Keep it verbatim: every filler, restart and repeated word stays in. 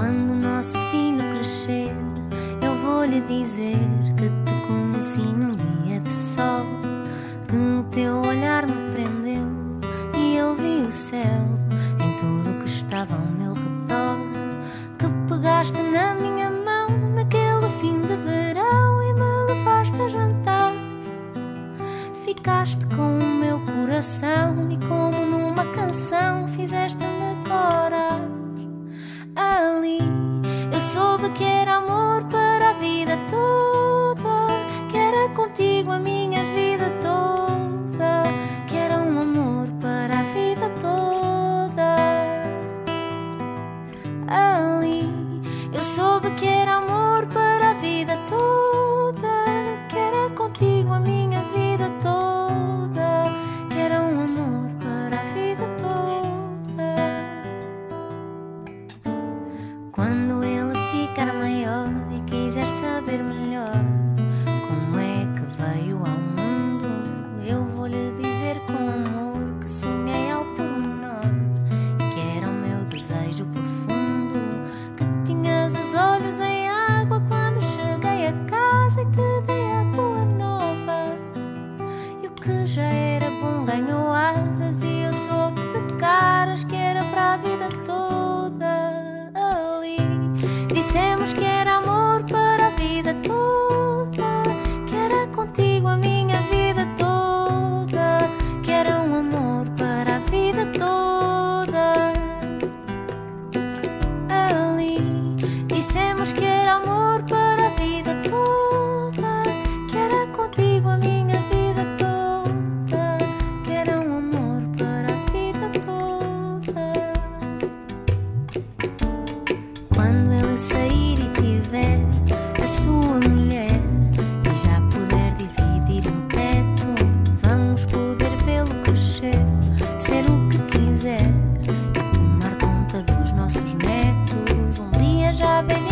Quando o nosso filho crescer, eu vou-lhe dizer que te conheci num dia de sol, que o teu olhar me prendeu e eu vi o céu em tudo que estava ao meu redor, que pegaste na minha mão naquele fim de verão e me levaste a jantar. Ficaste com o meu coração e como numa canção fizeste-me corar. Ali eu soube que era amor para a vida toda, que era contigo a minha vida toda, que era um amor para a vida toda. Ali eu soube que era amor para a vida toda, que era contigo a minha vida toda, que era um amor para a vida toda. Quando ele ficar maior e quiser saber melhor como é que veio ao mundo, eu vou-lhe dizer com amor que sonhei ao pormenor e que era o meu desejo profundo, que tinhas os olhos em água quando cheguei a casa e te dei a boa nova. E o que já era bom ganhou asas e eu soube de caras que era para a vida toda. Ali dissemos que era amor para a vida toda, que era contigo a minha vida toda, que era um amor para a vida toda. Ali dissemos que era amor para a vida toda, que era contigo a minha vida toda, que era um amor para a vida toda. Quando ele sair e tiver a sua mulher e já puder dividir um teto, vamos poder vê-lo crescer, ser o que quiser e tomar conta dos nossos netos. Um dia já velho